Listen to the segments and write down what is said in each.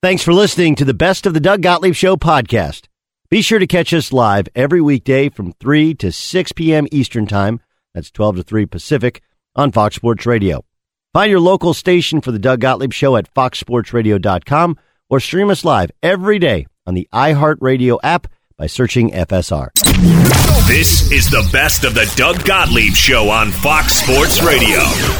Thanks for listening to the Best of the Doug Gottlieb Show podcast. Be sure to catch us live every weekday from 3 to 6 p.m. Eastern Time. That's 12 to 3 Pacific on Fox Sports Radio. Find your local station for the Doug Gottlieb Show at foxsportsradio.com or stream us live every day on the iHeartRadio app by searching FSR. This is the Best of the Doug Gottlieb Show on Fox Sports Radio.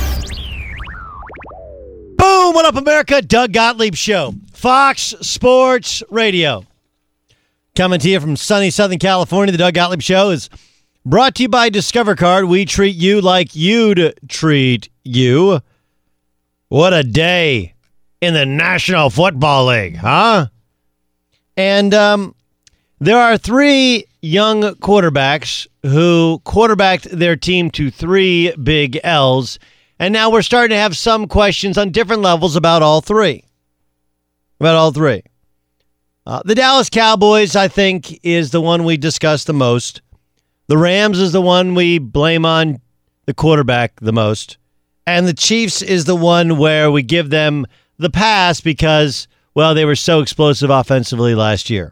Boom! What up, America? Doug Gottlieb Show. Fox Sports Radio. Coming to you from sunny Southern California, the Doug Gottlieb Show is brought to you by Discover Card. We treat you like you'd treat you. What a day in the National Football League, huh? And there are three young quarterbacks who quarterbacked their team to 3 big L's, and now we're starting to have some questions on different levels about all three. The Dallas Cowboys, I think, is the one we discuss the most. The Rams is the one we blame on the quarterback the most. And the Chiefs is the one where we give them the pass because, well, they were so explosive offensively last year.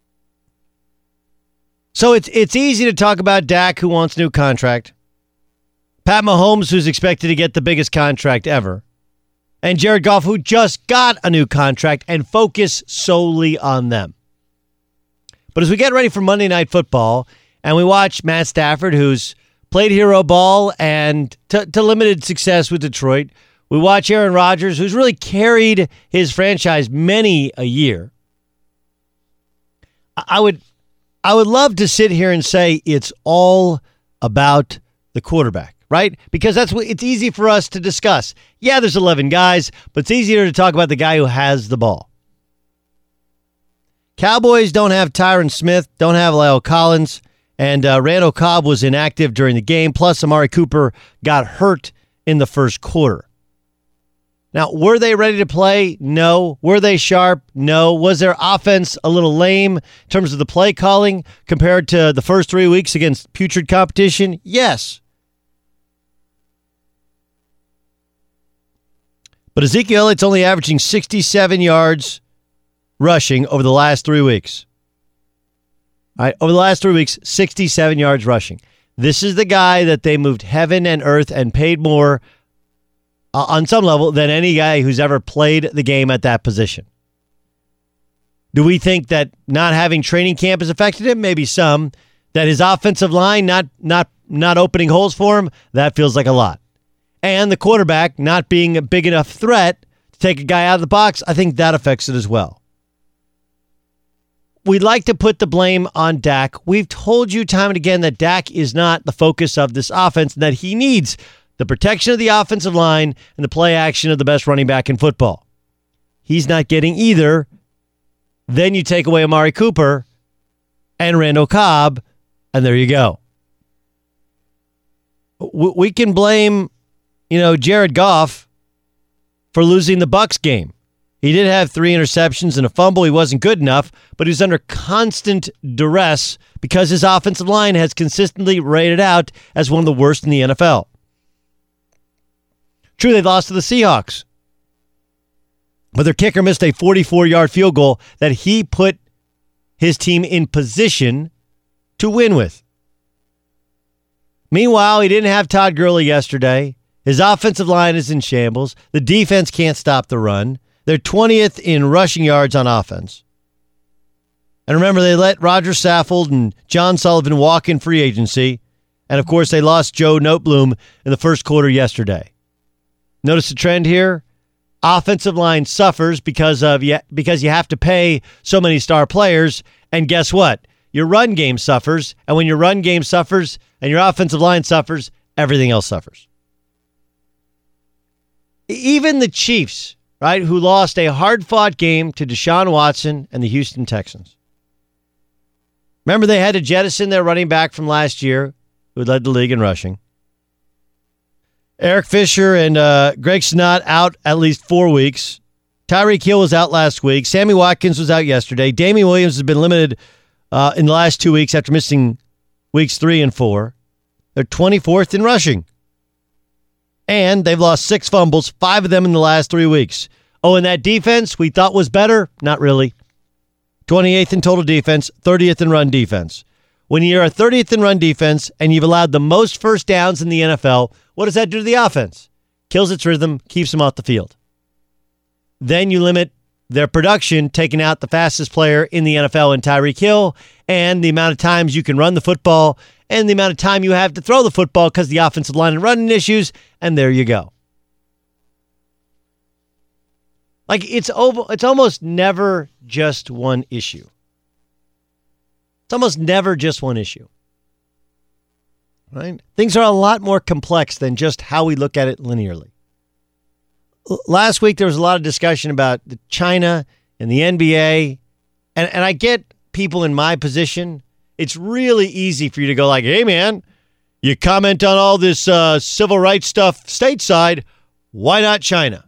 So it's easy to talk about Dak, who wants a new contract, Pat Mahomes, who's expected to get the biggest contract ever, and Jared Goff, who just got a new contract, and focus solely on them. But as we get ready for Monday Night Football, and we watch Matt Stafford, who's played hero ball and to limited success with Detroit, we watch Aaron Rodgers, who's really carried his franchise many a year. I would love to sit here and say it's all about the quarterback, right? Because it's easy for us to discuss. Yeah, there's 11 guys, but it's easier to talk about the guy who has the ball. Cowboys don't have Tyron Smith, don't have La'el Collins, and Randall Cobb was inactive during the game. Plus, Amari Cooper got hurt in the first quarter. Now, were they ready to play? No. Were they sharp? No. Was their offense a little lame in terms of the play calling compared to the first 3 weeks against putrid competition? Yes. But Ezekiel Elliott's only averaging 67 yards rushing over the last 3 weeks. All right, over the last 3 weeks, 67 yards rushing. This is the guy that they moved heaven and earth and paid more on some level than any guy who's ever played the game at that position. Do we think that not having training camp has affected him? Maybe some. That his offensive line not opening holes for him? That feels like a lot. And the quarterback not being a big enough threat to take a guy out of the box, I think that affects it as well. We'd like to put the blame on Dak. We've told you time and again that Dak is not the focus of this offense and that he needs the protection of the offensive line and the play action of the best running back in football. He's not getting either. Then you take away Amari Cooper and Randall Cobb, and there you go. We can blame, Jared Goff for losing the Bucs game. He did have 3 interceptions and a fumble. He wasn't good enough, but he was under constant duress because his offensive line has consistently rated out as one of the worst in the NFL. True, they lost to the Seahawks, but their kicker missed a 44-yard field goal that he put his team in position to win with. Meanwhile, he didn't have Todd Gurley yesterday. His offensive line is in shambles. The defense can't stop the run. They're 20th in rushing yards on offense. And remember, they let Roger Saffold and John Sullivan walk in free agency. And, of course, they lost Joe Noteboom in the first quarter yesterday. Notice the trend here? Offensive line suffers because you have to pay so many star players. And guess what? Your run game suffers. And when your run game suffers and your offensive line suffers, everything else suffers. Even the Chiefs, right, who lost a hard-fought game to Deshaun Watson and the Houston Texans. Remember, they had to jettison their running back from last year, who led the league in rushing. Eric Fisher and Greg Snott out at least 4 weeks. Tyreek Hill was out last week. Sammy Watkins was out yesterday. Damian Williams has been limited in the last 2 weeks after missing weeks 3 and 4. They're 24th in rushing. And they've lost 6 fumbles, 5 of them in the last 3 weeks. Oh, and that defense we thought was better? Not really. 28th in total defense, 30th in run defense. When you're a 30th in run defense and you've allowed the most first downs in the NFL, what does that do to the offense? Kills its rhythm, keeps them off the field. Then you limit their production, taking out the fastest player in the NFL in Tyreek Hill, and the amount of times you can run the football, and the amount of time you have to throw the football because the offensive line and running issues, and there you go. Like, it's almost never just one issue. It's almost never just one issue. Right? Things are a lot more complex than just how we look at it linearly. Last week, there was a lot of discussion about China and the NBA. And I get people in my position. It's really easy for you to go like, hey, man, you comment on all this civil rights stuff stateside. Why not China?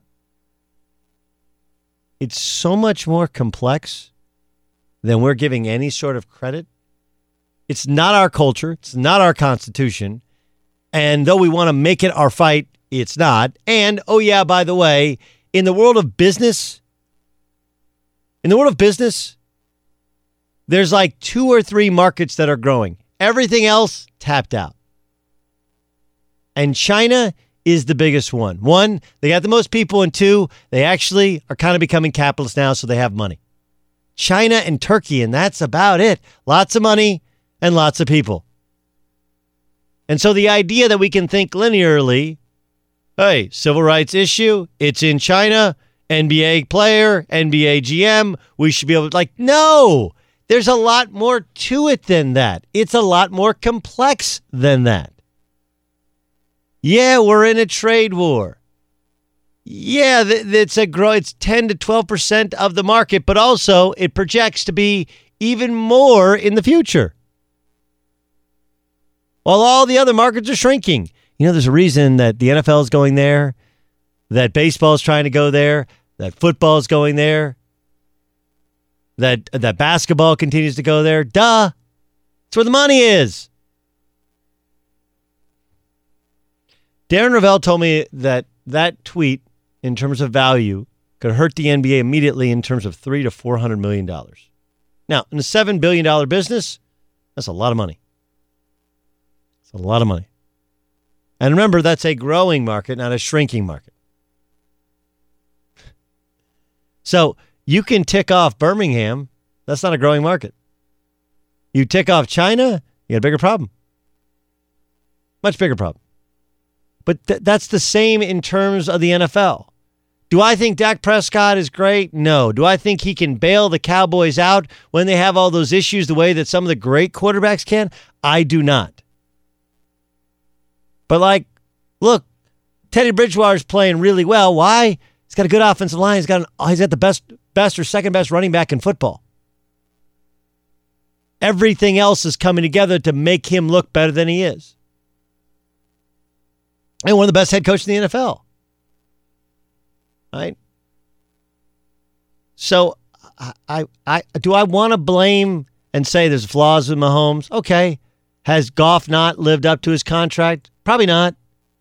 It's so much more complex than we're giving any sort of credit. It's not our culture. It's not our Constitution. And though we want to make it our fight, it's not. And, oh yeah, by the way, in the world of business, there's like 2 or 3 markets that are growing. Everything else tapped out. And China is the biggest one. 1, they got the most people, and 2, they actually are kind of becoming capitalists now, so they have money. China and Turkey, and that's about it. Lots of money and lots of people. And so the idea that we can think linearly, hey, civil rights issue, it's in China, NBA player, NBA GM, we should be able to, no, there's a lot more to it than that. It's a lot more complex than that. Yeah, we're in a trade war. Yeah, it's 10 to 12% of the market, but also it projects to be even more in the future. While all the other markets are shrinking. There's a reason that the NFL is going there, that baseball is trying to go there, that football is going there, that basketball continues to go there. Duh. It's where the money is. Darren Rovell told me that tweet, in terms of value, could hurt the NBA immediately in terms of $300 to $400 million. Now, in a $7 billion business, that's a lot of money. It's a lot of money. And remember, that's a growing market, not a shrinking market. So you can tick off Birmingham. That's not a growing market. You tick off China, you got a bigger problem. Much bigger problem. But that's the same in terms of the NFL. Do I think Dak Prescott is great? No. Do I think he can bail the Cowboys out when they have all those issues the way that some of the great quarterbacks can? I do not. But look, Teddy Bridgewater's playing really well. Why? He's got a good offensive line. He's got the best or second best running back in football. Everything else is coming together to make him look better than he is. And one of the best head coaches in the NFL. Right? So I do I want to blame and say there's flaws with Mahomes? Okay. Has Goff not lived up to his contract? Probably not.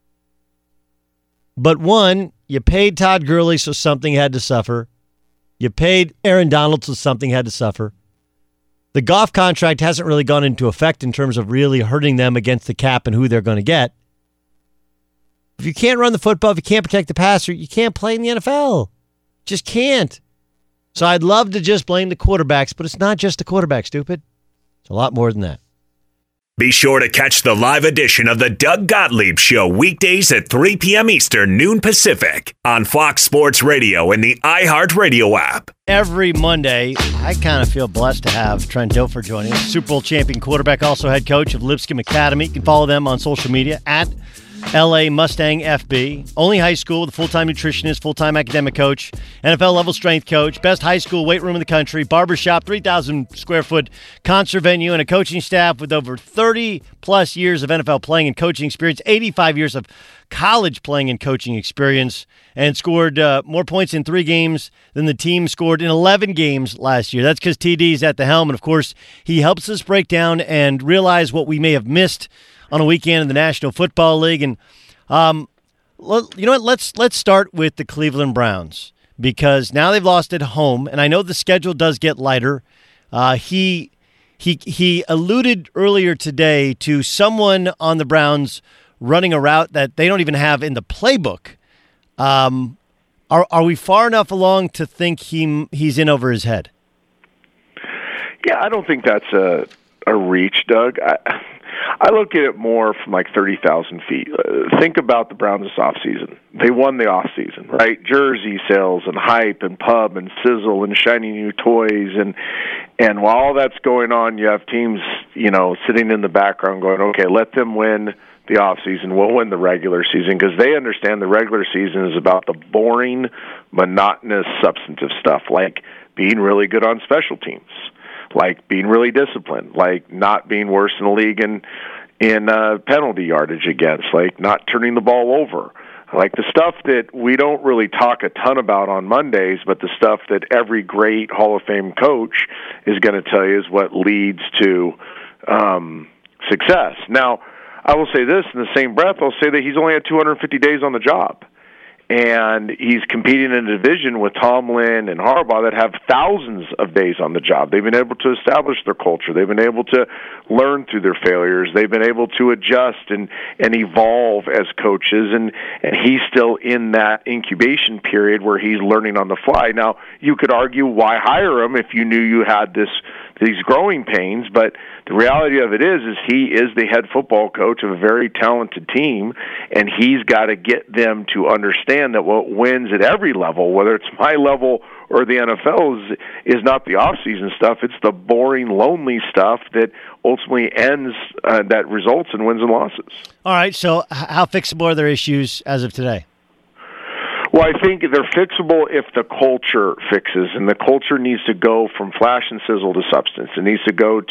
But 1, you paid Todd Gurley, so something had to suffer. You paid Aaron Donald, so something had to suffer. The Goff contract hasn't really gone into effect in terms of really hurting them against the cap and who they're going to get. If you can't run the football, if you can't protect the passer, you can't play in the NFL. Just can't. So I'd love to just blame the quarterbacks, but it's not just the quarterback, stupid. It's a lot more than that. Be sure to catch the live edition of the Doug Gottlieb Show weekdays at 3 p.m. Eastern, noon Pacific on Fox Sports Radio and the iHeartRadio app. Every Monday, I kind of feel blessed to have Trent Dilfer joining us, Super Bowl champion quarterback, also head coach of Lipscomb Academy. You can follow them on social media at LA Mustang FB. Only high school with a full-time nutritionist, full-time academic coach, NFL level strength coach, best high school weight room in the country, barbershop, 3,000 square foot concert venue, and a coaching staff with over 30 plus years of NFL playing and coaching experience, 85 years of college playing and coaching experience, and scored more points in 3 games than the team scored in 11 games last year. That's because TD's at the helm, and of course, he helps us break down and realize what we may have missed on a weekend in the National Football League. And you know what? Let's start with the Cleveland Browns, because now they've lost at home, and I know the schedule does get lighter. He alluded earlier today to someone on the Browns running a route that they don't even have in the playbook. Are we far enough along to think he's in over his head? Yeah, I don't think that's a reach, Doug. I look at it more from like 30,000 feet. Think about the Browns this offseason. They won the offseason, right? Jersey sales and hype and pub and sizzle and shiny new toys. And while all that's going on, you have teams, sitting in the background going, okay, let them win the offseason. We'll win the regular season, because they understand the regular season is about the boring, monotonous, substantive stuff, like being really good on special teams, like being really disciplined, like not being worse in the league in penalty yardage against, like not turning the ball over, like the stuff that we don't really talk a ton about on Mondays, but the stuff that every great Hall of Fame coach is going to tell you is what leads to success. Now, I will say this in the same breath. I'll say that he's only had 250 days on the job. And he's competing in a division with Tomlin and Harbaugh that have thousands of days on the job. They've been able to establish their culture. They've been able to learn through their failures. They've been able to adjust and evolve as coaches. And he's still in that incubation period where he's learning on the fly. Now, you could argue, why hire him if you knew you had these growing pains? But the reality of it is he is the head football coach of a very talented team, and he's got to get them to understand that what wins at every level, whether it's my level or the NFL, is not the off-season stuff. It's the boring, lonely stuff that ultimately that results in wins and losses. All right, so how fixable are their issues as of today? Well, I think they're fixable if the culture fixes, and the culture needs to go from flash and sizzle to substance. It needs to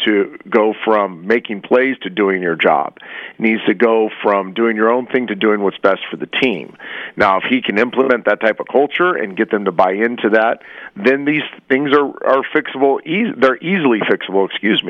go from making plays to doing your job. It needs to go from doing your own thing to doing what's best for the team. Now, if he can implement that type of culture and get them to buy into that, then these things are fixable. They're easily fixable,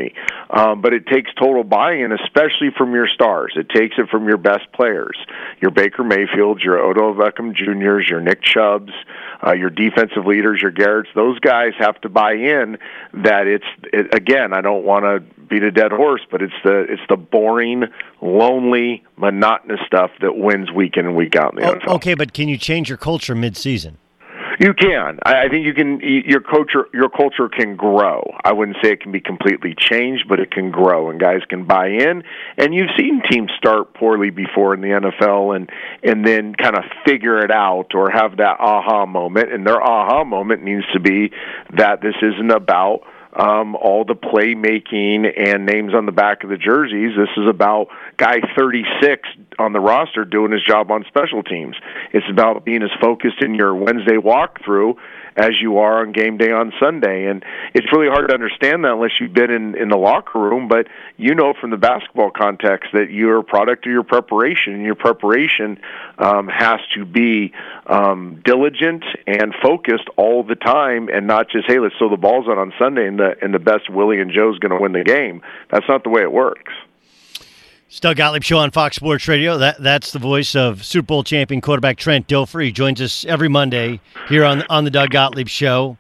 but it takes total buy-in, especially from your stars. It takes it from your best players, your Baker Mayfields, your Odell Beckham Jr.'s, your Nick Chubbs, your defensive leaders, your Garretts. Those guys have to buy in that again, I don't want to beat a dead horse, but it's the boring, lonely, monotonous stuff that wins week in and week out in the NFL. Okay, but can you change your culture mid-season? You can. I think you can. Your culture can grow. I wouldn't say it can be completely changed, but it can grow, and guys can buy in. And you've seen teams start poorly before in the NFL, and then kind of figure it out or have that aha moment. And their aha moment needs to be that this isn't about all the playmaking and names on the back of the jerseys. This is about guy 36 on the roster doing his job on special teams. It's about being as focused in your Wednesday walkthrough as you are on game day on Sunday. And it's really hard to understand that unless you've been in the locker room, but from the basketball context that you're a product of your preparation, and your preparation has to be diligent and focused all the time, and not just, hey, let's throw the balls out on Sunday and the best Willie and Joe's going to win the game. That's not the way it works. It's Doug Gottlieb Show on Fox Sports Radio. That's the voice of Super Bowl champion quarterback Trent Dilfer. He joins us every Monday here on the Doug Gottlieb Show.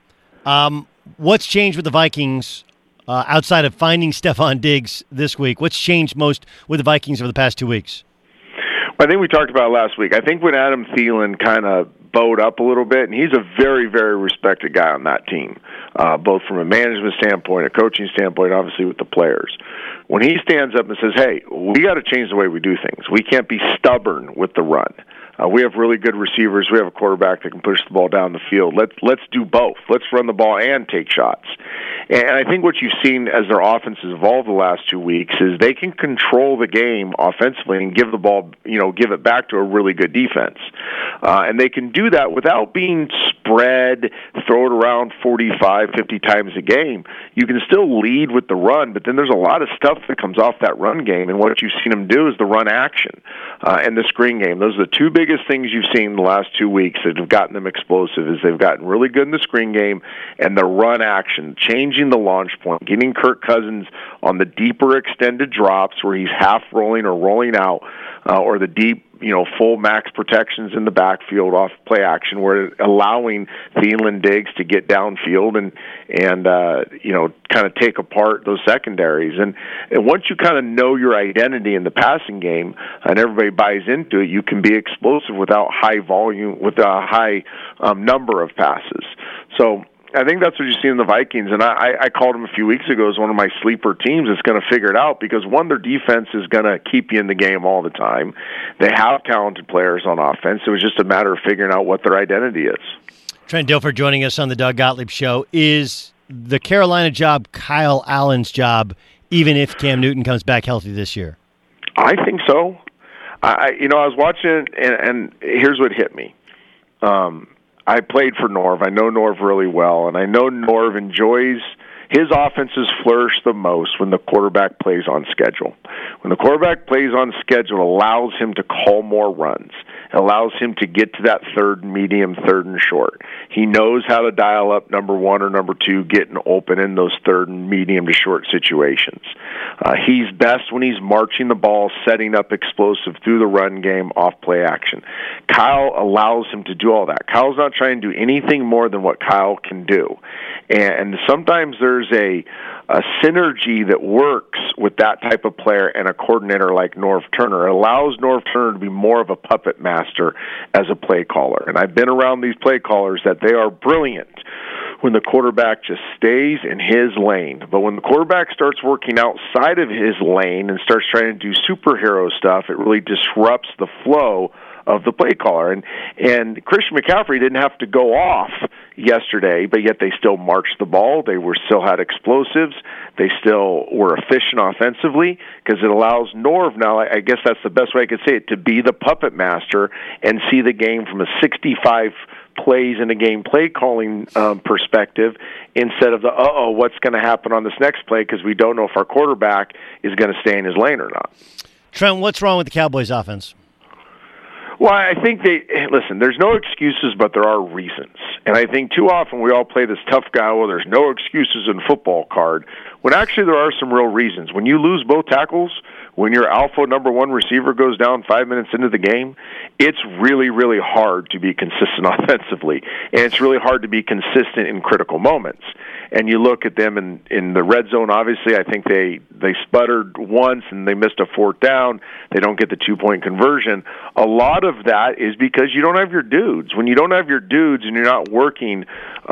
What's changed with the Vikings outside of finding Stephon Diggs this week? What's changed most with the Vikings over the past 2 weeks? I think we talked about it last week. I think when Adam Thielen kind of bowed up a little bit, and he's a very, very respected guy on that team, both from a management standpoint, a coaching standpoint, obviously with the players. When he stands up and says, hey, we got to change the way we do things. We can't be stubborn with the run. We have really good receivers. We have a quarterback that can push the ball down the field. Let's do both. Let's run the ball and take shots. And I think what you've seen as their offense has evolved the last 2 weeks is they can control the game offensively and give the ball, give it back to a really good defense. And they can do that without being spread, throw it around 45, 50 times a game. You can still lead with the run, but then there's a lot of stuff that comes off that run game. And what you've seen them do is the run action and the screen game. Those are the two biggest things you've seen in the last 2 weeks that have gotten them explosive. Is they've gotten really good in the screen game and the run action, changing the launch point, getting Kirk Cousins on the deeper extended drops where he's half rolling or rolling out, or the deep full max protections in the backfield off play action, where allowing Thielen, Diggs to get downfield and kind of take apart those secondaries. And once you kind of know your identity in the passing game and everybody buys into it, you can be explosive without high volume, with a high number of passes. So I think that's what you see in the Vikings, and I called them a few weeks ago as one of my sleeper teams that's going to figure it out, because, one, their defense is going to keep you in the game all the time. They have talented players on offense. It was just a matter of figuring out what their identity is. Trent Dilfer joining us on the Doug Gottlieb Show. Is the Carolina job Kyle Allen's job, even if Cam Newton comes back healthy this year? I think so. I was watching, and here's what hit me. I played for Norv. I know Norv really well, and I know Norv enjoys his offenses flourish the most when the quarterback plays on schedule. When the quarterback plays on schedule, it allows him to call more runs. It allows him to get to that third and medium, third and short. He knows how to dial up number one or number two, getting open in those third and medium to short situations. He's best when he's marching the ball, setting up explosive through the run game, off play action. Kyle allows him to do all that. Kyle's not trying to do anything more than what Kyle can do. And sometimes there's a synergy that works with that type of player and a coordinator like Norv Turner. It allows Norv Turner to be more of a puppet master as a play caller. And I've been around these play callers that they are brilliant when the quarterback just stays in his lane. But when the quarterback starts working outside of his lane and starts trying to do superhero stuff, it really disrupts the flow of the play caller. And Christian McCaffrey didn't have to go off yesterday, but yet they still marched the ball. They still had explosives. They still were efficient offensively, because it allows Norv now, I guess that's the best way I could say it, to be the puppet master and see the game from a 65 plays in a game play calling perspective, instead of the what's going to happen on this next play, because we don't know if our quarterback is going to stay in his lane or not. Trent, what's wrong with the Cowboys offense? Well, I think listen, there's no excuses, but there are reasons. And I think too often we all play this tough guy, well, there's no excuses in football card, when actually there are some real reasons. When you lose both tackles, when your alpha number one receiver goes down 5 minutes into the game, it's really, really hard to be consistent offensively. And it's really hard to be consistent in critical moments. And you look at them in the red zone, obviously, I think they sputtered once and they missed a fourth down. They don't get the 2-point conversion. A lot of that is because you don't have your dudes. When you don't have your dudes and you're not working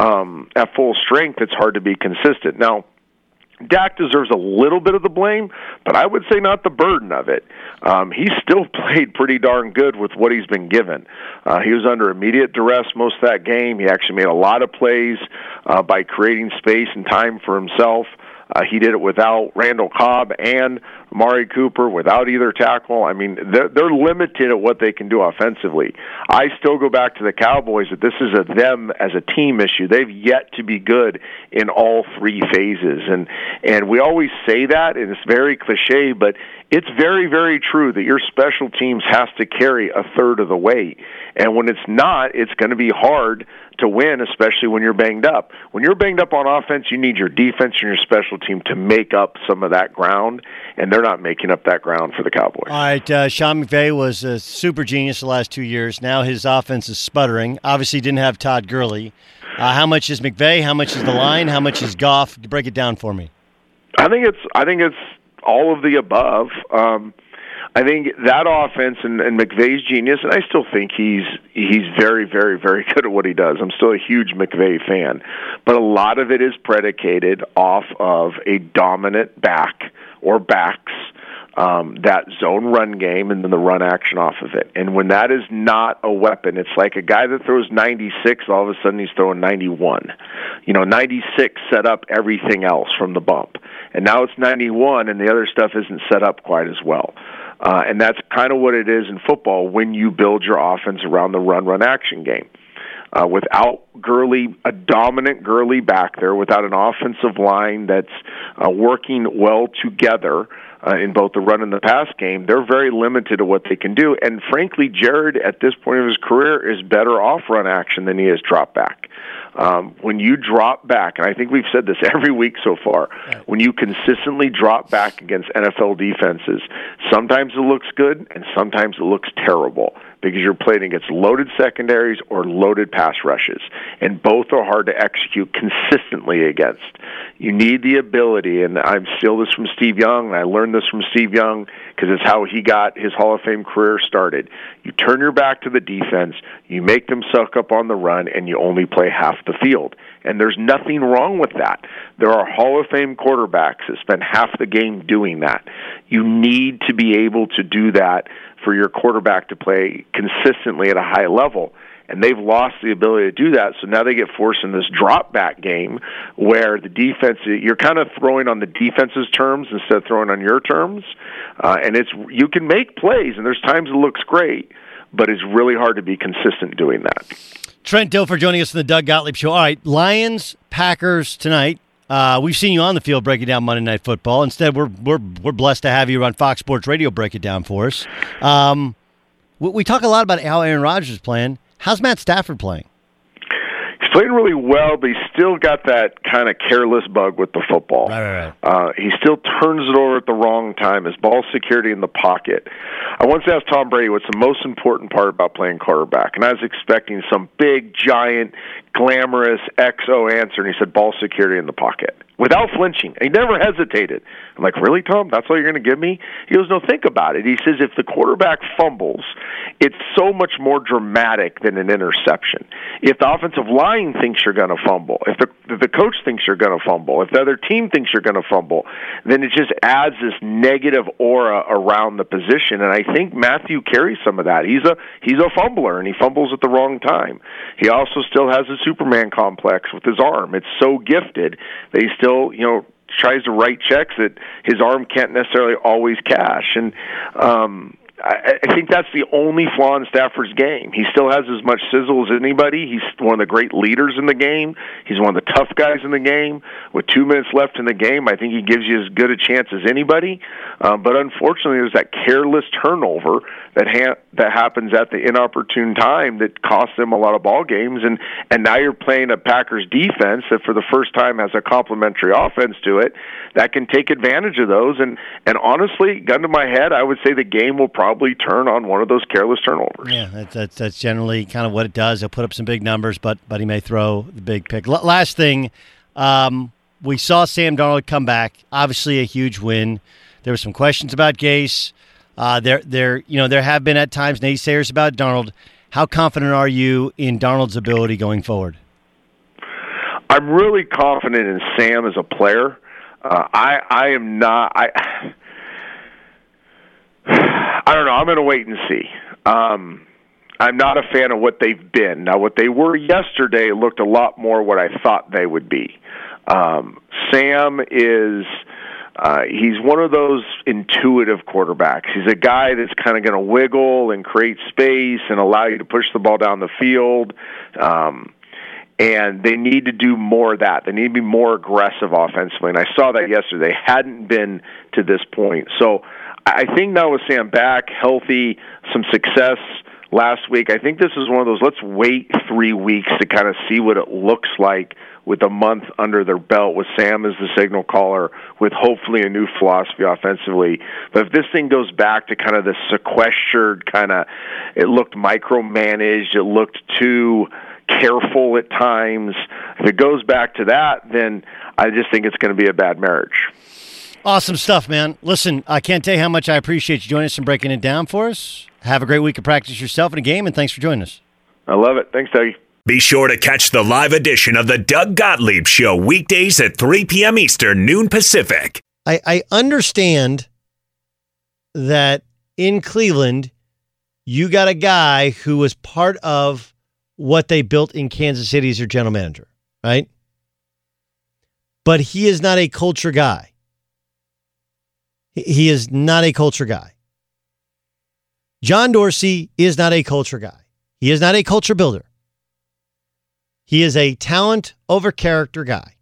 at full strength, it's hard to be consistent. Now, Dak deserves a little bit of the blame, but I would say not the burden of it. He still played pretty darn good with what he's been given. He was under immediate duress most of that game. He actually made a lot of plays by creating space and time for himself. He did it without Randall Cobb and Amari Cooper, without either tackle. I mean, they're limited at what they can do offensively. I still go back to the Cowboys that this is a them as a team issue. They've yet to be good in all three phases. And we always say that, and it's very cliche, but it's very, very true that your special teams has to carry a third of the weight. And when it's not, it's going to be hard to win, especially when you're banged up. When you're banged up on offense, you need your defense and your special team to make up some of that ground, and they're not making up that ground for the Cowboys. All right, Sean McVay was a super genius the last 2 years. Now his offense is sputtering. Obviously didn't have Todd Gurley. How much is McVay? How much is the line? How much is Goff? Break it down for me. I think it's all of the above. I think that offense and McVay's genius, and I still think he's very, very, very good at what he does. I'm still a huge McVay fan. But a lot of it is predicated off of a dominant back or backs, that zone run game and then the run action off of it. And when that is not a weapon, it's like a guy that throws 96, all of a sudden he's throwing 91. 96 set up everything else from the bump. And now it's 91 and the other stuff isn't set up quite as well. And that's kind of what it is in football when you build your offense around the run action game. without Gurley, a dominant Gurley back there, without an offensive line that's working well together in both the run and the pass game, they're very limited to what they can do. And frankly, Jared, at this point of his career, is better off run action than he is drop back. When you drop back, and I think we've said this every week so far, when you consistently drop back against NFL defenses, sometimes it looks good and sometimes it looks terrible because you're playing against loaded secondaries or loaded pass rushes, and both are hard to execute consistently against. You need the ability, and I steal this from Steve Young, and I learned this from Steve Young because it's how he got his Hall of Fame career started. You turn your back to the defense, you make them suck up on the run, and you only play half the field. And there's nothing wrong with that. There are Hall of Fame quarterbacks that spend half the game doing that. You need to be able to do that for your quarterback to play consistently at a high level. And they've lost the ability to do that, so now they get forced in this drop-back game where the defense, you're kind of throwing on the defense's terms instead of throwing on your terms. And you can make plays, and there's times it looks great, but it's really hard to be consistent doing that. Trent Dilfer joining us in the Doug Gottlieb Show. All right, Lions, Packers tonight. We've seen you on the field breaking down Monday Night Football. Instead, we're blessed to have you on Fox Sports Radio break it down for us. We talk a lot about how Aaron Rodgers is playing. How's Matt Stafford playing? He's playing really well, but he's still got that kind of careless bug with the football. Right. He still turns it over at the wrong time. His ball security in the pocket. I once asked Tom Brady what's the most important part about playing quarterback, and I was expecting some big, giant, glamorous XO answer, and he said ball security in the pocket. Without flinching. He never hesitated. I'm like, really, Tom? That's all you're going to give me? He goes, no, think about it. He says if the quarterback fumbles, it's so much more dramatic than an interception. If the offensive line thinks you're going to fumble, if the coach thinks you're going to fumble, if the other team thinks you're going to fumble, then it just adds this negative aura around the position. And I think Matthew carries some of that. He's a fumbler, and he fumbles at the wrong time. He also still has a Superman complex with his arm. It's so gifted that he still, tries to write checks that his arm can't necessarily always cash. And I think that's the only flaw in Stafford's game. He still has as much sizzle as anybody. He's one of the great leaders in the game. He's one of the tough guys in the game. With 2 minutes left in the game, I think he gives you as good a chance as anybody. But unfortunately, there's that careless turnover that happens at the inopportune time that costs them a lot of ball games. And now you're playing a Packers defense that for the first time has a complementary offense to it that can take advantage of those. And honestly, gun to my head, I would say the game will probably turn on one of those careless turnovers. Yeah, that's generally kind of what it does. He'll put up some big numbers, but he may throw the big pick. Last thing, we saw Sam Darnold come back. Obviously, a huge win. There were some questions about Gase. There have been at times naysayers about Darnold. How confident are you in Darnold's ability going forward? I'm really confident in Sam as a player. I am not. I don't know. I'm going to wait and see. I'm not a fan of what they've been. Now, what they were yesterday looked a lot more what I thought they would be. Sam is he's one of those intuitive quarterbacks. He's a guy that's kind of going to wiggle and create space and allow you to push the ball down the field. And they need to do more of that. They need to be more aggressive offensively. And I saw that yesterday. They hadn't been to this point. So I think now with Sam back, healthy, some success last week, I think this is one of those, let's wait 3 weeks to kind of see what it looks like with a month under their belt with Sam as the signal caller, with hopefully a new philosophy offensively. But if this thing goes back to kind of the sequestered kind of, it looked micromanaged, it looked too careful at times. If it goes back to that, then I just think it's going to be a bad marriage. Awesome stuff, man. Listen, I can't tell you how much I appreciate you joining us and breaking it down for us. Have a great week of practice yourself in a game, and thanks for joining us. I love it. Thanks, Dougie. Be sure to catch the live edition of the Doug Gottlieb Show weekdays at 3 p.m. Eastern, noon Pacific. I understand that in Cleveland, you got a guy who was part of what they built in Kansas City as your general manager, right? But he is not a culture guy. He is not a culture guy. John Dorsey is not a culture guy. He is not a culture builder. He is a talent over character guy.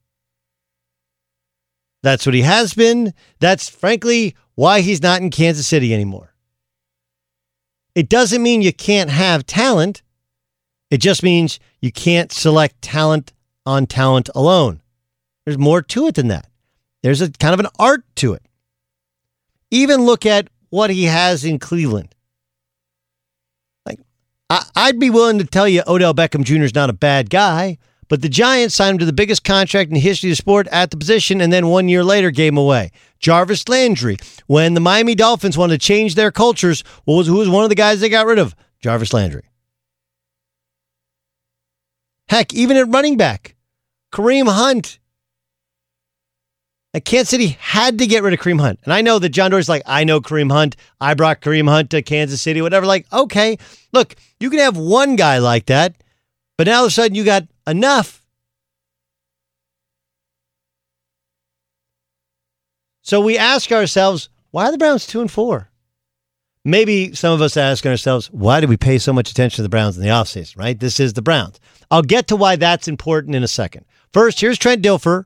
That's what he has been. That's, frankly, why he's not in Kansas City anymore. It doesn't mean you can't have talent. It just means you can't select talent on talent alone. There's more to it than that. There's a kind of an art to it. Even look at what he has in Cleveland. Like, I'd be willing to tell you Odell Beckham Jr. is not a bad guy, but the Giants signed him to the biggest contract in the history of the sport at the position, and then 1 year later gave him away. Jarvis Landry. When the Miami Dolphins wanted to change their cultures, who was one of the guys they got rid of? Jarvis Landry. Heck, even at running back, Kareem Hunt. Like, Kansas City had to get rid of Kareem Hunt. And I know that John Dorsey's like, I know Kareem Hunt. I brought Kareem Hunt to Kansas City, whatever. Like, okay, look, you can have one guy like that, but now all of a sudden you got enough. So we ask ourselves, why are the Browns 2-4? Maybe some of us ask ourselves, why do we pay so much attention to the Browns in the offseason, right? This is the Browns. I'll get to why that's important in a second. First, here's Trent Dilfer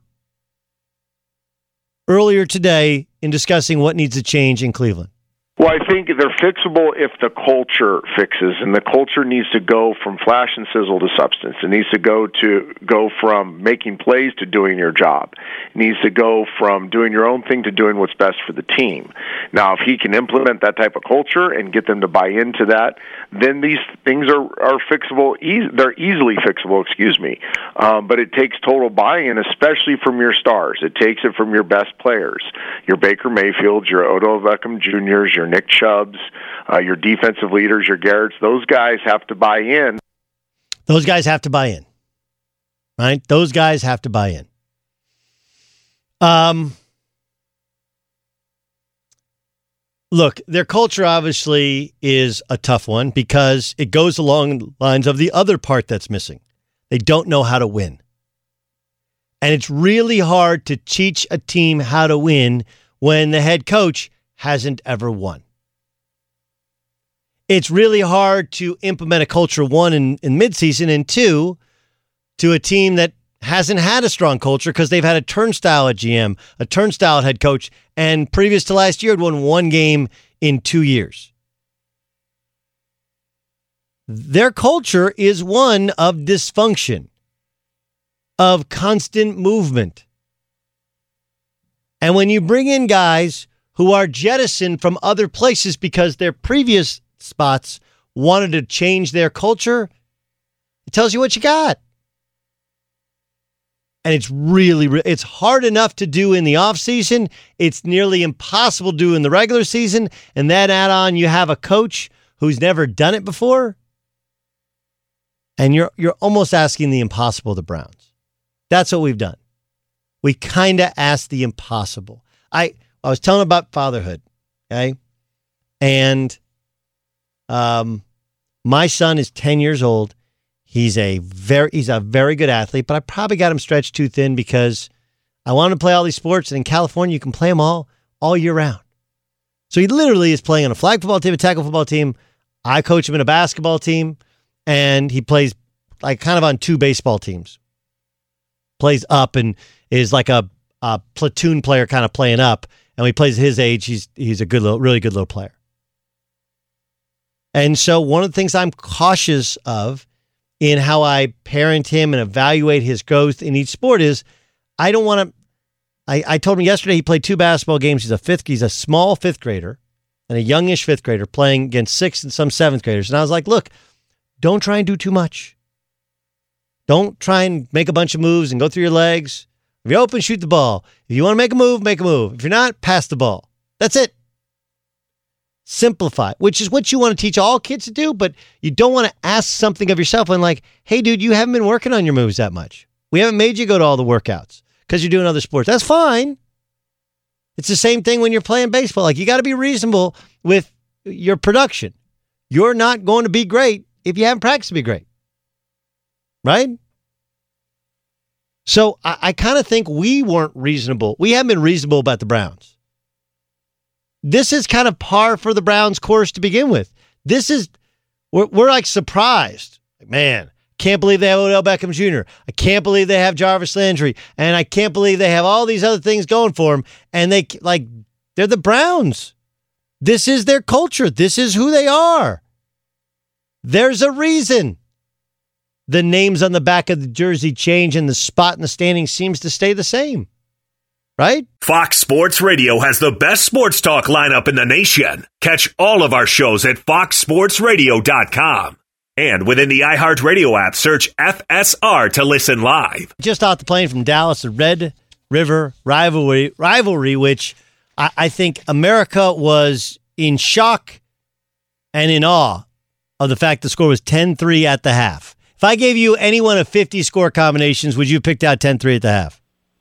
earlier today in discussing what needs to change in Cleveland. Well, I think they're fixable if the culture fixes, and the culture needs to go from flash and sizzle to substance. It needs to go from making plays to doing your job. It needs to go from doing your own thing to doing what's best for the team. Now, if he can implement that type of culture and get them to buy into that, then these things are fixable. They're easily fixable, but it takes total buy-in, especially from your stars. It takes it from your best players, your Baker Mayfields, your Odell Beckham Jr.'s, your Nick Chubbs, your defensive leaders, your Garretts. Those guys have to buy in. Those guys have to buy in, right? Those guys have to buy in. Look, their culture obviously is a tough one because it goes along the lines of the other part that's missing. They don't know how to win. And it's really hard to teach a team how to win when the head coach hasn't ever won. It's really hard to implement a culture, one, in midseason, and two, to a team that hasn't had a strong culture because they've had a turnstile at GM, a turnstile at head coach, and previous to last year had won one game in 2 years. Their culture is one of dysfunction, of constant movement. And when you bring in guys who are jettisoned from other places because their previous spots wanted to change their culture, it tells you what you got. And it's hard enough to do in the offseason. It's nearly impossible to do in the regular season. And then add on, you have a coach who's never done it before. And you're almost asking the impossible of the Browns. That's what we've done. We kind of asked the impossible. I was telling about fatherhood, okay? And my son is 10 years old. He's a very good athlete, but I probably got him stretched too thin because I want him to play all these sports, and in California, you can play them all year round. So he literally is playing on a flag football team, a tackle football team. I coach him in a basketball team, and he plays like kind of on two baseball teams. Plays up and is like a platoon player kind of playing up. And when he plays at his age, he's a really good little player. And so one of the things I'm cautious of in how I parent him and evaluate his growth in each sport is I don't want to. I told him yesterday he played 2 basketball games. He's a small 5th grader and a youngish 5th grader playing against 6th and some 7th graders. And I was like, look, don't try and do too much. Don't try and make a bunch of moves and go through your legs. If you're open, shoot the ball. If you want to make a move, make a move. If you're not, pass the ball. That's it. Simplify, which is what you want to teach all kids to do, but you don't want to ask something of yourself and like, hey, dude, you haven't been working on your moves that much. We haven't made you go to all the workouts because you're doing other sports. That's fine. It's the same thing when you're playing baseball. Like, you got to be reasonable with your production. You're not going to be great if you haven't practiced to be great. Right? So I kind of think we weren't reasonable. We haven't been reasonable about the Browns. This is kind of par for the Browns course to begin with. We're like surprised. Man, can't believe they have Odell Beckham Jr. I can't believe they have Jarvis Landry. And I can't believe they have all these other things going for them. And they're the Browns. This is their culture. This is who they are. There's a reason the names on the back of the jersey change and the spot in the standing seems to stay the same. Right? Fox Sports Radio has the best sports talk lineup in the nation. Catch all of our shows at foxsportsradio.com. And within the iHeartRadio app, search FSR to listen live. Just off the plane from Dallas, the Red River rivalry, which I think America was in shock and in awe of the fact the score was 10-3 at the half. If I gave you any one of 50 score combinations, would you have picked out 10-3 at the half?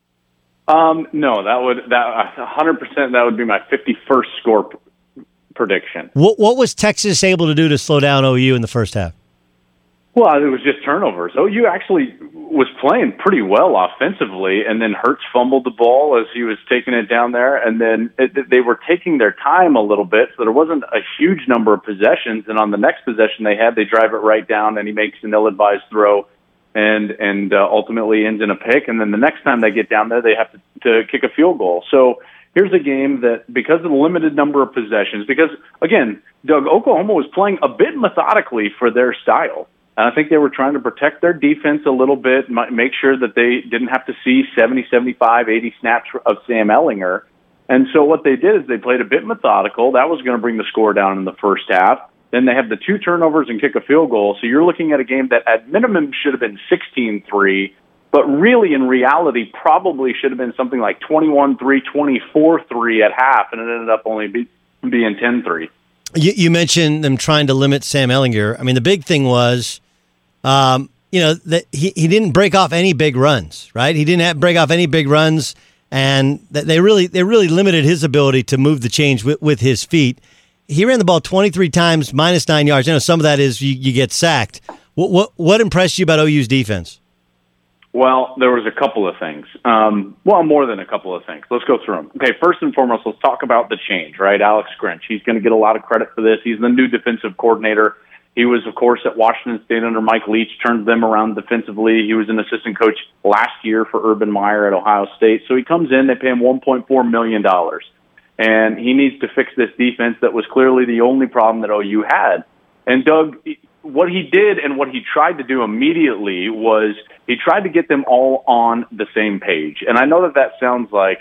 No, that 100% that would be my 51st score prediction. What was Texas able to do to slow down OU in the first half? Well, it was just turnovers. OU actually was playing pretty well offensively, and then Hurts fumbled the ball as he was taking it down there, and then they were taking their time a little bit, so there wasn't a huge number of possessions, and on the next possession they had, they drive it right down, and he makes an ill-advised throw, and ultimately ends in a pick, and then the next time they get down there, they have to kick a field goal. So here's a game that, because of the limited number of possessions, because, again, Doug, Oklahoma was playing a bit methodically for their style. And I think they were trying to protect their defense a little bit, make sure that they didn't have to see 70, 75, 80 snaps of Sam Ehlinger. And so what they did is they played a bit methodical. That was going to bring the score down in the first half. Then they have the 2 turnovers and kick a field goal. So you're looking at a game that at minimum should have been 16-3, but really in reality probably should have been something like 21-3, 24-3 at half, and it ended up only being 10-3. You mentioned them trying to limit Sam Ehlinger. I mean, the big thing was, that he didn't break off any big runs, right? He didn't break off any big runs, and they really limited his ability to move the chains with his feet. He ran the ball 23 times, -9 yards. I know some of that is you get sacked. What impressed you about OU's defense? Well, there was a couple of things. More than a couple of things. Let's go through them. Okay, first and foremost, let's talk about the change, right? Alex Grinch. He's going to get a lot of credit for this. He's the new defensive coordinator. He was, of course, at Washington State under Mike Leach, turned them around defensively. He was an assistant coach last year for Urban Meyer at Ohio State. So he comes in, they pay him $1.4 million. And he needs to fix this defense that was clearly the only problem that OU had. And Doug, what he did and what he tried to do immediately was he tried to get them all on the same page. And I know that sounds like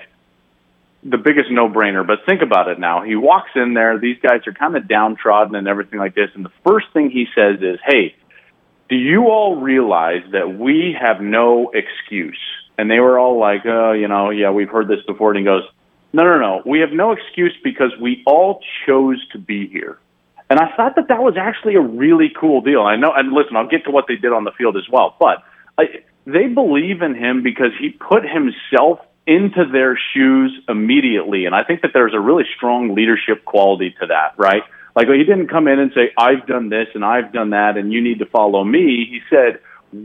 the biggest no-brainer, but think about it now. He walks in there, these guys are kind of downtrodden and everything like this, and the first thing he says is, hey, do you all realize that we have no excuse? And they were all like, we've heard this before. And he goes, no, we have no excuse because we all chose to be here. And I thought that was actually a really cool deal. I know, and listen, I'll get to what they did on the field as well, but they believe in him because he put himself into their shoes immediately. And I think that there's a really strong leadership quality to that, right? Like, he didn't come in and say, I've done this and I've done that and you need to follow me. He said,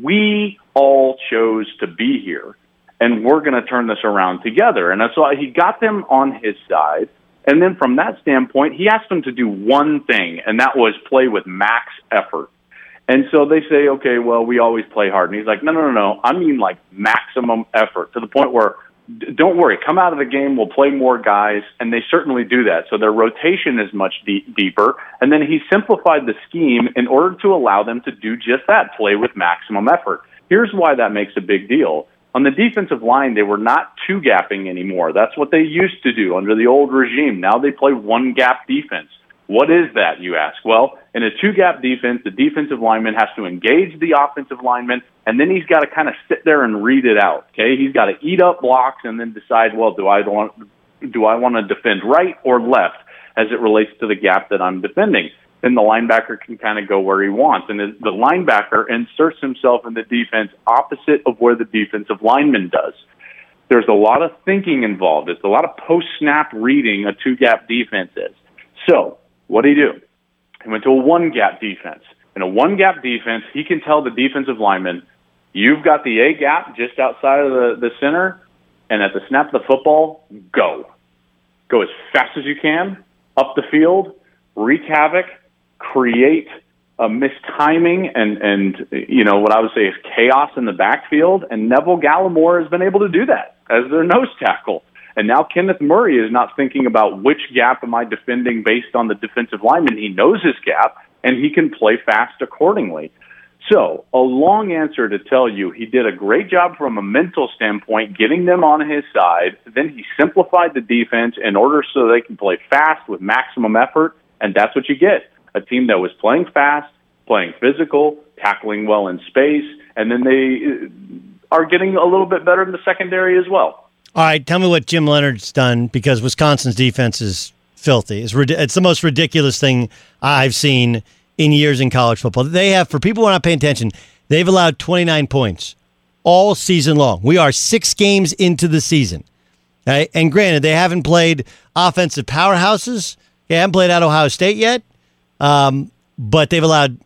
we all chose to be here and we're going to turn this around together. And so he got them on his side. And then from that standpoint, he asked them to do one thing, and that was play with max effort. And so they say, okay, well, we always play hard. And he's like, no. I mean, like, maximum effort, to the point where, don't worry, come out of the game, we'll play more guys. And they certainly do that. So their rotation is much deeper. And then he simplified the scheme in order to allow them to do just that, play with maximum effort. Here's why that makes a big deal. On the defensive line, they were not two-gapping anymore. That's what they used to do under the old regime. Now they play one-gap defense. What is that, you ask? Well, in a two-gap defense, the defensive lineman has to engage the offensive lineman, and then he's got to kind of sit there and read it out. Okay, he's got to eat up blocks and then decide, well, do I want to defend right or left as it relates to the gap that I'm defending? Then the linebacker can kind of go where he wants. And the linebacker inserts himself in the defense opposite of where the defensive lineman does. There's a lot of thinking involved. There's a lot of post-snap reading a two-gap defense is. So what did he do? He went to a one-gap defense. In a one-gap defense, he can tell the defensive lineman, you've got the A-gap just outside of the center, and at the snap of the football, go. Go as fast as you can, up the field, wreak havoc, create mistiming and what I would say is chaos in the backfield, and Neville Gallimore has been able to do that as their nose tackle. And now Kenneth Murray is not thinking about which gap am I defending based on the defensive lineman. He knows his gap, and he can play fast accordingly. So, a long answer to tell you, he did a great job from a mental standpoint, getting them on his side. Then he simplified the defense in order so they can play fast with maximum effort, and that's what you get. A team that was playing fast, playing physical, tackling well in space, and then they are getting a little bit better in the secondary as well. All right, tell me what Jim Leonard's done, because Wisconsin's defense is filthy. It's the most ridiculous thing I've seen in years in college football. They have, for people who are not paying attention, they've allowed 29 points all season long. We are 6 games into the season. Okay? And granted, they haven't played offensive powerhouses. They haven't played at Ohio State yet. But they've allowed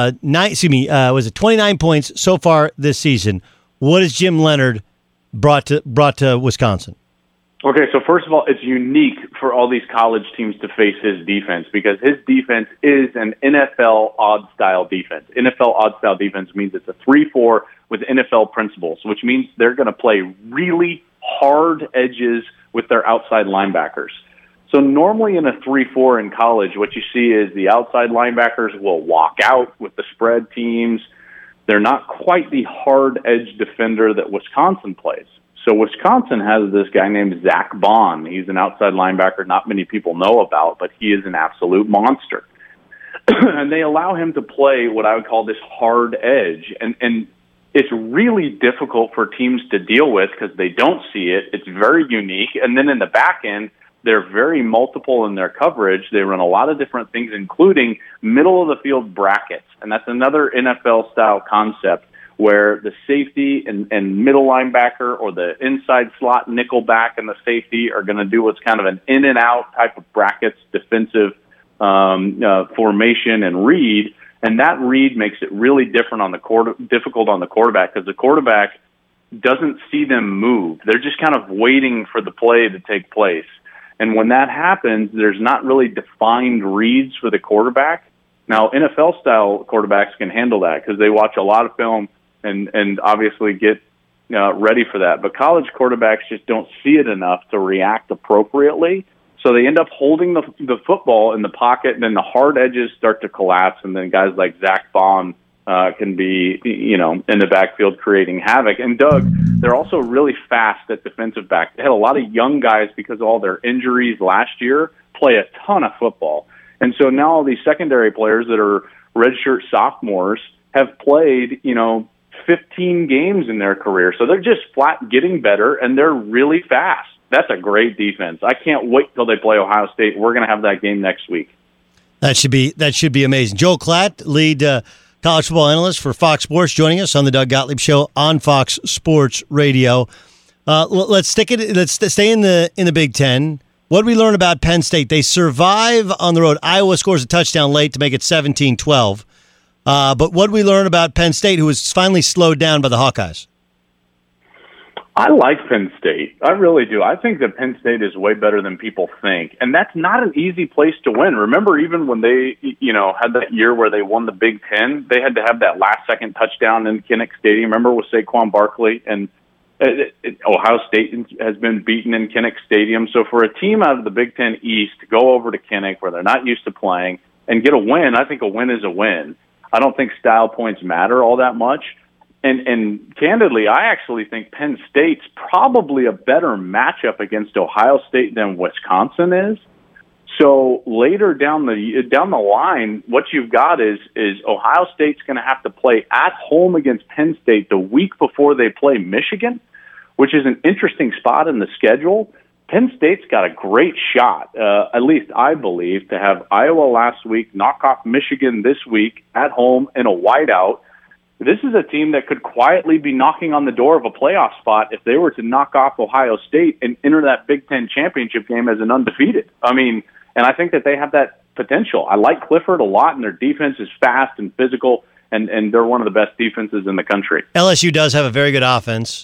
29 points so far this season. What has Jim Leonard brought to Wisconsin? Okay, so first of all, it's unique for all these college teams to face his defense, because his defense is an NFL odd-style defense. NFL odd-style defense means it's a 3-4 with NFL principles, which means they're going to play really hard edges with their outside linebackers. So normally in a 3-4 in college, what you see is the outside linebackers will walk out with the spread teams. They're not quite the hard edge defender that Wisconsin plays. So Wisconsin has this guy named Zach Bond. He's an outside linebacker not many people know about, but he is an absolute monster. And they allow him to play what I would call this hard edge. And it's really difficult for teams to deal with because they don't see it. It's very unique. And then in the back end, they're very multiple in their coverage. They run a lot of different things, including middle-of-the-field brackets. And that's another NFL-style concept where the safety and middle linebacker or the inside slot nickel back and the safety are going to do what's kind of an in-and-out type of brackets, defensive formation and read. And that read makes it really difficult on the quarterback, because the quarterback doesn't see them move. They're just kind of waiting for the play to take place. And when that happens, there's not really defined reads for the quarterback. Now, NFL-style quarterbacks can handle that because they watch a lot of film and obviously get ready for that. But college quarterbacks just don't see it enough to react appropriately. So they end up holding the football in the pocket, and then the hard edges start to collapse, and then guys like Zach Bond can be, in the backfield creating havoc. And Doug, they're also really fast at defensive back. They had a lot of young guys because of all their injuries last year play a ton of football. And so now all these secondary players that are redshirt sophomores have played, 15 games in their career. So they're just flat getting better, and they're really fast. That's a great defense. I can't wait till they play Ohio State. We're going to have that game next week. That should be amazing. Joel Klatt, lead college football analyst for Fox Sports, joining us on the Doug Gottlieb Show on Fox Sports Radio. Let's stay in the Big Ten. What did we learn about Penn State? They survive on the road. Iowa scores a touchdown late to make it 17-12. But what did we learn about Penn State, who was finally slowed down by the Hawkeyes? I like Penn State. I really do. I think that Penn State is way better than people think. And that's not an easy place to win. Remember, even when they, had that year where they won the Big Ten, they had to have that last-second touchdown in Kinnick Stadium. Remember, with Saquon Barkley? And Ohio State has been beaten in Kinnick Stadium. So for a team out of the Big Ten East to go over to Kinnick, where they're not used to playing, and get a win, I think a win is a win. I don't think style points matter all that much. And candidly, I actually think Penn State's probably a better matchup against Ohio State than Wisconsin is. So later down the line, what you've got is Ohio State's going to have to play at home against Penn State the week before they play Michigan, which is an interesting spot in the schedule. Penn State's got a great shot, at least I believe, to have Iowa last week, knock off Michigan this week at home in a whiteout. This is a team that could quietly be knocking on the door of a playoff spot if they were to knock off Ohio State and enter that Big Ten championship game as an undefeated. And I think that they have that potential. I like Clifford a lot, and their defense is fast and physical, and they're one of the best defenses in the country. LSU does have a very good offense.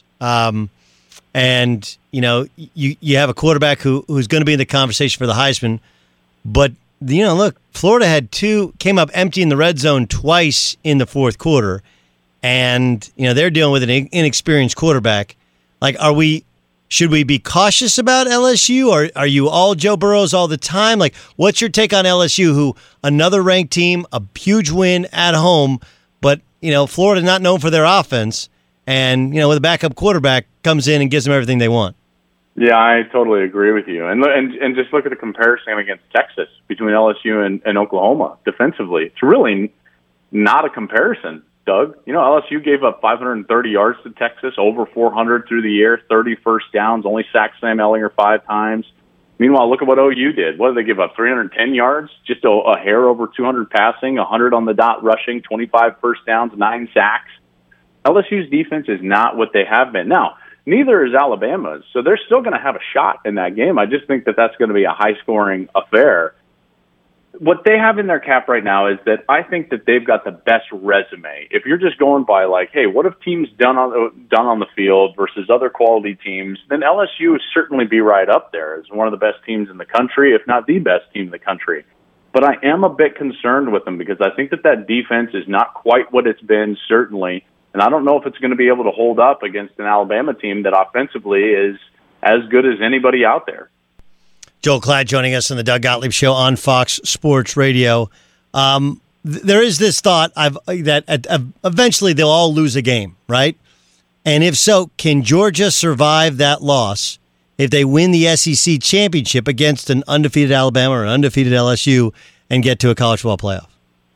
And, you have a quarterback who's going to be in the conversation for the Heisman, but look, Florida came up empty in the red zone twice in the fourth quarter, and they're dealing with an inexperienced quarterback. Like, should we be cautious about LSU, or are you all Joe Burrows all the time? Like, what's your take on LSU, who another ranked team, a huge win at home, but Florida not known for their offense, and with a backup quarterback comes in and gives them everything they want? Yeah, I totally agree with you. And just look at the comparison against Texas between LSU and Oklahoma defensively. It's really not a comparison, Doug. LSU gave up 530 yards to Texas, over 400 through the year, 30 first downs, only sacked Sam Ehlinger 5 times. Meanwhile, look at what OU did. What did they give up? 310 yards, just a hair over 200 passing, 100 on the dot rushing, 25 first downs, 9 sacks. LSU's defense is not what they have been. Now, neither is Alabama's, so they're still going to have a shot in that game. I just think that that's going to be a high-scoring affair. What they have in their cap right now is that I think that they've got the best resume. If you're just going by like, hey, what have teams done on the field versus other quality teams, then LSU would certainly be right up there as one of the best teams in the country, if not the best team in the country. But I am a bit concerned with them because I think that defense is not quite what it's been, certainly. And I don't know if it's going to be able to hold up against an Alabama team that offensively is as good as anybody out there. Joel Klatt joining us on the Doug Gottlieb Show on Fox Sports Radio. There is this thought that eventually they'll all lose a game, right? And if so, can Georgia survive that loss if they win the SEC championship against an undefeated Alabama or an undefeated LSU and get to a college football playoff?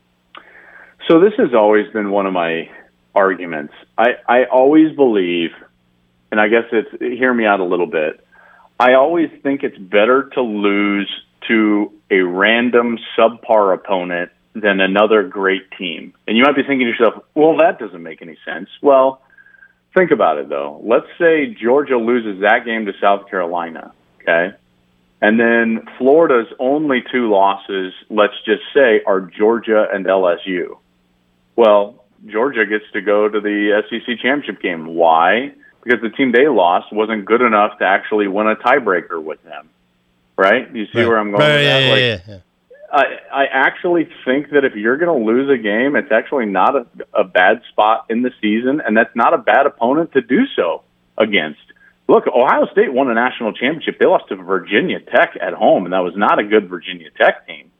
So this has always been one of my arguments. I always believe, and I guess hear me out a little bit, I always think it's better to lose to a random subpar opponent than another great team. And you might be thinking to yourself, well, that doesn't make any sense. Well, think about it, though. Let's say Georgia loses that game to South Carolina, okay? And then Florida's only 2 losses, let's just say, are Georgia and LSU. Well, Georgia gets to go to the SEC championship game. Why? Because the team they lost wasn't good enough to actually win a tiebreaker with them. Right? You see where I'm going with that? Yeah. I actually think that if you're going to lose a game, it's actually not a bad spot in the season, and that's not a bad opponent to do so against. Look, Ohio State won a national championship. They lost to Virginia Tech at home, and that was not a good Virginia Tech team.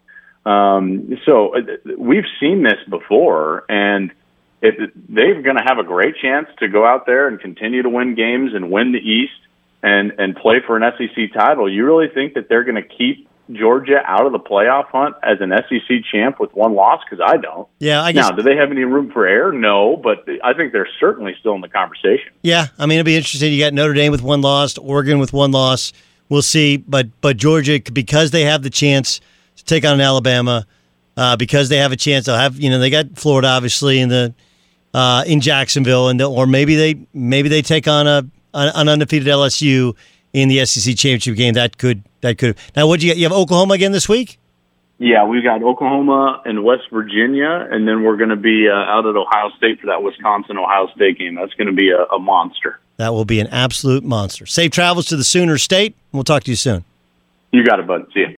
So we've seen this before, and they're going to have a great chance to go out there and continue to win games and win the East and play for an SEC title. You really think that they're going to keep Georgia out of the playoff hunt as an SEC champ with 1 loss? Because I don't. Yeah, I guess. Now, do they have any room for error? No, but I think they're certainly still in the conversation. Yeah, I mean, it'll be interesting. You got Notre Dame with 1 loss, Oregon with 1 loss. We'll see. But Georgia, because they have the chance to take on Alabama, because they have a chance, they'll have, they got Florida obviously in Jacksonville, or maybe they take on an undefeated LSU in the SEC championship game. That could. Now, what you have Oklahoma again this week? Yeah, we've got Oklahoma and West Virginia, and then we're going to be out at Ohio State for that Wisconsin-Ohio State game. That's going to be a monster. That will be an absolute monster. Safe travels to the Sooner State, and we'll talk to you soon. You got it, bud. See ya.